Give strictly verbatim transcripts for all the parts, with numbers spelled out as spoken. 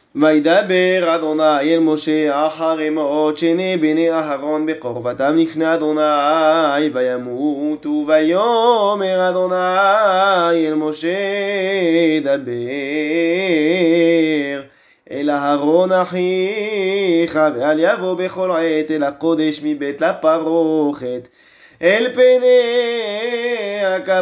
וידבר אדוני אל משה אחרי מות שני בני אהרון בקרבתם לפני אדוני וימותו ויאמר אדוני אל משה דבר אל אהרון אחיך ואל יבוא בכל עת אל הקודש מבית לפרוכת אל פני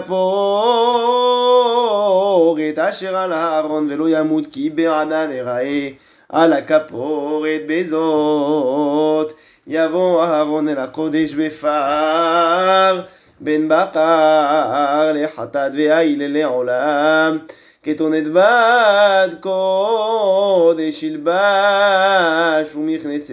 הכפורת אשר על הארון ולא ימות כי בעדן יראה על הכפורת בזאת יבוא אהרון אל הקודש בפר בן בקר לחטאת והילל לעולם כתונת בד קודש ילבש ומכנס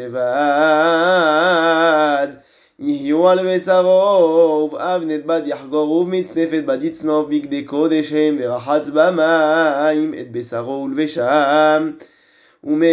בד יהיו על בשרו ובאבנת בד יחגור ובמצנפת בד יצנוף בגדי קודש הם ורחץ במים את בשרו ולבשם ומת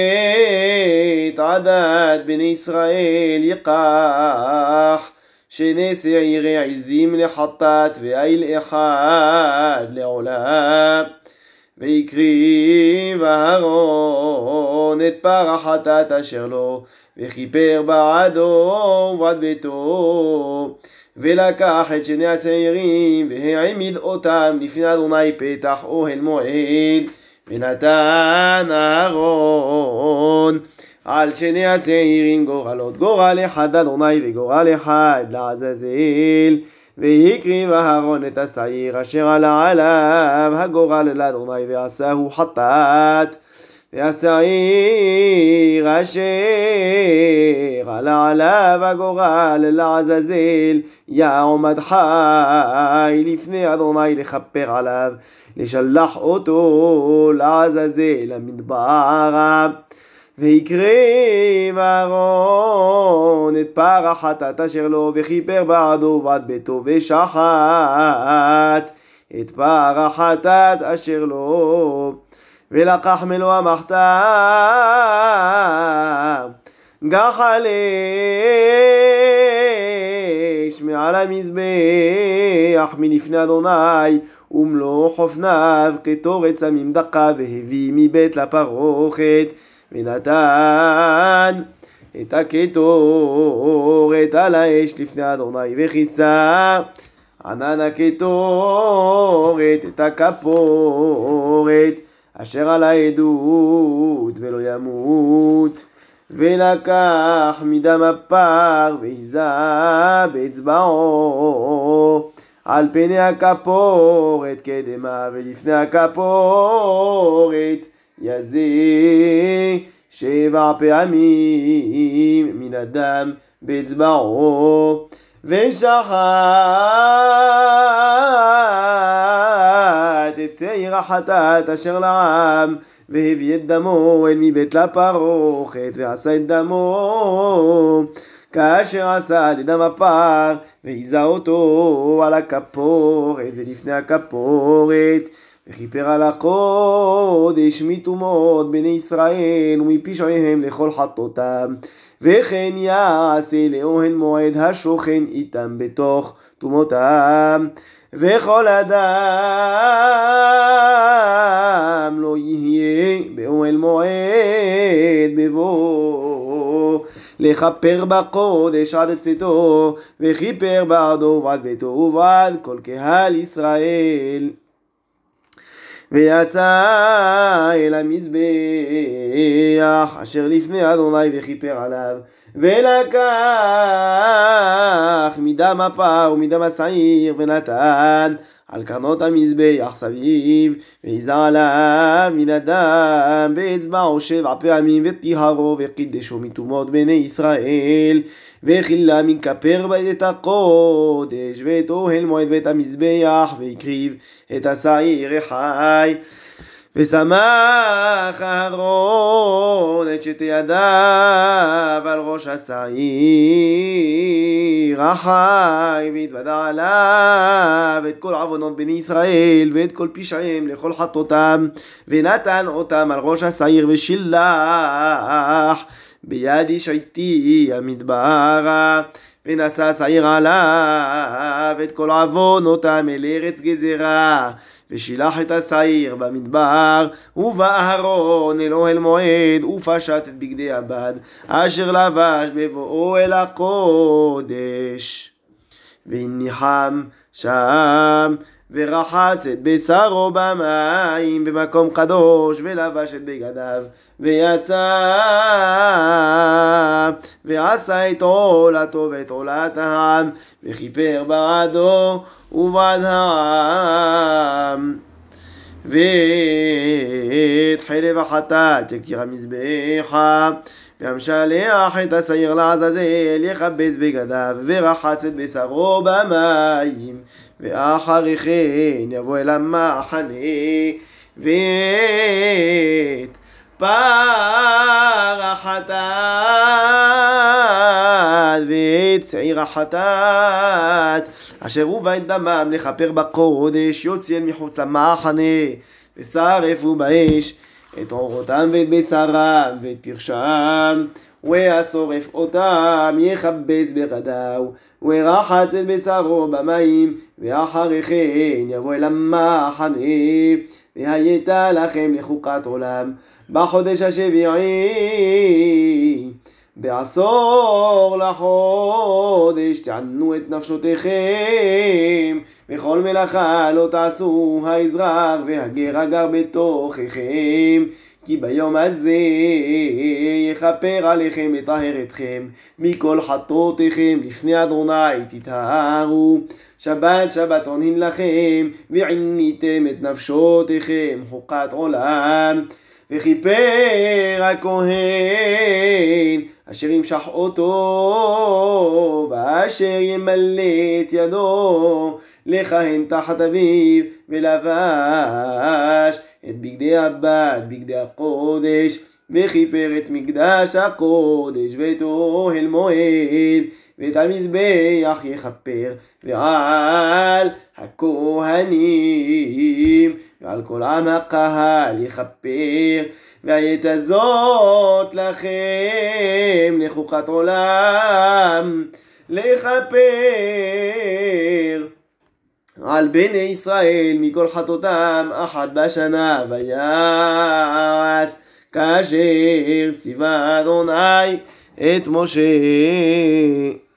עדת בני ישראל יקח שני שעירי עזים לחטאת ואיל אחד לעולם ויקריב אהרון את פר החטאת אשר לו וכיפר בעדו ובעד ביתו ולקח את שני השעירים והעמיד אותם לפני אדוני פתח אוהל מועד ונתן אהרון על שני השעירים גורלות גורל אחד לאדוני וגורל אחד לעזאזל ויקריב אהרון את השעיר אשר עלה עליו הגורל לאדוני ועשהו חטאת והשעיר אשר עלה עליו הגורל לעזאזל יעמד חי לפני אדוני לכפר עליו לשלח אותו לעזאזל המדבר ויקריב אהרון את פר החטאת אשר לו וכיפר בעדו ובעד ביתו ושחט את פר החטאת אשר לו ולקח מלוא המחתה גחל אש מעל המזבח מלפני אדוני ומלוא חופניו כתורת סמים דקה והביא מבית לפרוכת ונתן את הקטורת על האש לפני אדוני וכיסה ענן הקטורת את הכפורת אשר על העדות ולא ימות ולקח מדם הפר והיזה באצבעו על פני הכפורת קדמה ולפני הכפורת יזה שבע פעמים מן הדם באצבעו ושחט את שעיר החטאת אשר לעם והביא את דמו אל מבית לפרוכת ועשה את דמו כאשר עשה לדם הפר והיזה אותו על הכפורת ולפני הכפורת וכיפר על הקודש מטומאות בני ישראל ומפשעיהם לכל חטאותם וכן יעשה לאוהל מועד השוכן איתם בתוך טומאותם וכל אדם לא יהיה באוהל מועד בבוא לכפר בקודש עד צאתו וכיפר בעדו ובעד ביתו ובעד כל קהל ישראל ויצא אל המזבח אשר לפני אדוני וכיפר עליו ולקח מדם הפר ומדם השעיר ונתן על קרנות המזבח סביב והיזה עליו מן הדם באצבעו שבע פעמים וטיהרו וקידשו מטומאות בני ישראל וכילה מכפר את הקודש ואת אוהל מועד ואת המזבח והקריב את השעיר החי ושמח אהרון את שתי ידיו על ראש השעיר החי והתוודע עליו את כל עוונות בני ישראל ואת כל פשעיהם לכל חטאותם ונתן אותם על ראש השעיר ושילח ביד איש עתי המדבר ונשא שעיר עליו את כל עוונותם אל ארץ גזרה, ושילח את השעיר במדבר, ובא אהרון אל אוהל מועד, ופשט את בגדי הבד אשר לבש בבואו אל הקודש, והניחם שם ורחץ את בשרו במים במקום קדוש, ולבש את בגדיו ויצא ועשה את עולתו ואת עולת העם, וכיפר בעדו ובעד העם. ואת חלב החטאת יקטיר המזבחה, והמשלח את השעיר לעזאזל יכבס בגדיו ורחץ את בשרו במים, ואחרי כן יבוא אל המחנה ואת פר החטאת ואת שעיר החטאת אשר הובא את דמם לכפר בקודש, יוציא אל מחוץ למחנה, ושרפו באש את עורותם ואת בשרם ואת פרשם, וישרף אותם, יכבס בגדיו ורחץ את בשרו במים, ואחרי כן יבוא אל המחנה, והייתה לכם לחוקת עולם בחודש השביעי, בעשור לחודש תענו את נפשותיכם, וכל מלאכה לא תעשו האזרח והגר הגר בתוככם, כי ביום הזה יכפר עליכם לטהר אתכם מכל חטאותיכם לפני אדוני תטהרו. שבת שבתון הן לכם, ועיניתם את נפשותיכם חוקת עולם. וכיפר הכהן אשר ימשח אותו, ואשר ימלא את ידו לכהן תחת אביו, ולבש את בגדי הבד בגדי הקודש, וכיפר את מקדש הקודש ואת אוהל מועד, ואת המזבח יכפר, ועל הכהנים ועל כל עם הקהל יכפר. והייתה זאת לכם לחוקת עולם, לכפר על בני ישראל מכל חטאותם אחת בשנה, ויעש כאשר ציווה אדוני את משה.